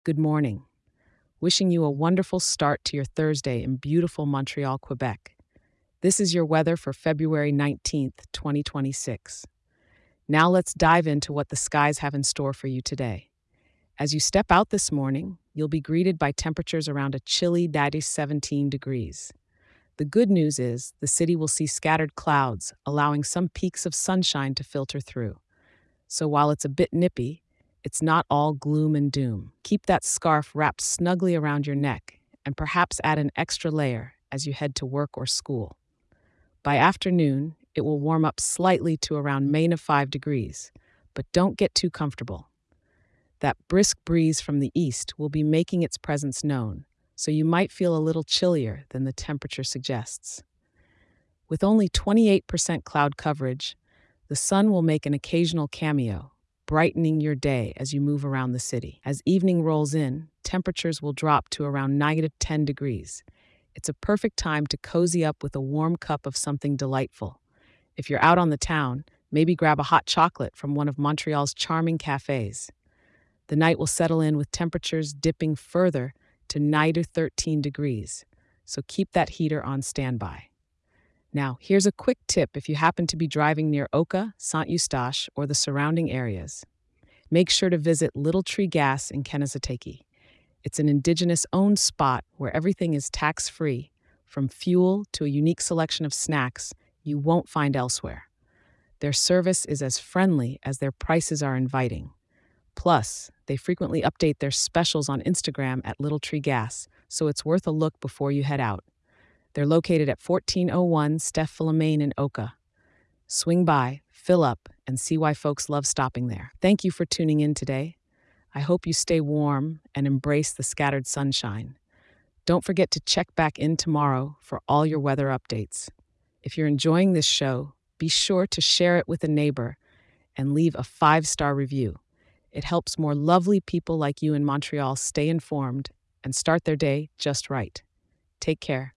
Good morning. Wishing you a wonderful start to your Thursday in beautiful Montreal, Quebec. This is your weather for February 19th, 2026. Now let's dive into what the skies have in store for you today. As you step out this morning, you'll be greeted by temperatures around a chilly 17 degrees. The good news is the city will see scattered clouds, allowing some peaks of sunshine to filter through. So while it's a bit nippy, it's not all gloom and doom. Keep that scarf wrapped snugly around your neck and perhaps add an extra layer as you head to work or school. By afternoon, it will warm up slightly to around -5 degrees, but don't get too comfortable. That brisk breeze from the east will be making its presence known, so you might feel a little chillier than the temperature suggests. With only 28% cloud coverage, the sun will make an occasional cameo, brightening your day as you move around the city. As evening rolls in, temperatures will drop to around -10 degrees. It's a perfect time to cozy up with a warm cup of something delightful. If you're out on the town, maybe grab a hot chocolate from one of Montreal's charming cafes. The night will settle in with temperatures dipping further to -13 degrees, so keep that heater on standby. Now, here's a quick tip if you happen to be driving near Oka, Saint-Eustache, or the surrounding areas. Make sure to visit Little Tree Gas in Kennesateteki. It's an indigenous-owned spot where everything is tax-free, from fuel to a unique selection of snacks you won't find elsewhere. Their service is as friendly as their prices are inviting. Plus, they frequently update their specials on Instagram at Little Tree Gas, so it's worth a look before you head out. They're located at 1401 Steph Philomene in Oka. Swing by, fill up, and see why folks love stopping there. Thank you for tuning in today. I hope you stay warm and embrace the scattered sunshine. Don't forget to check back in tomorrow for all your weather updates. If you're enjoying this show, be sure to share it with a neighbor and leave a 5-star review. It helps more lovely people like you in Montreal stay informed and start their day just right. Take care.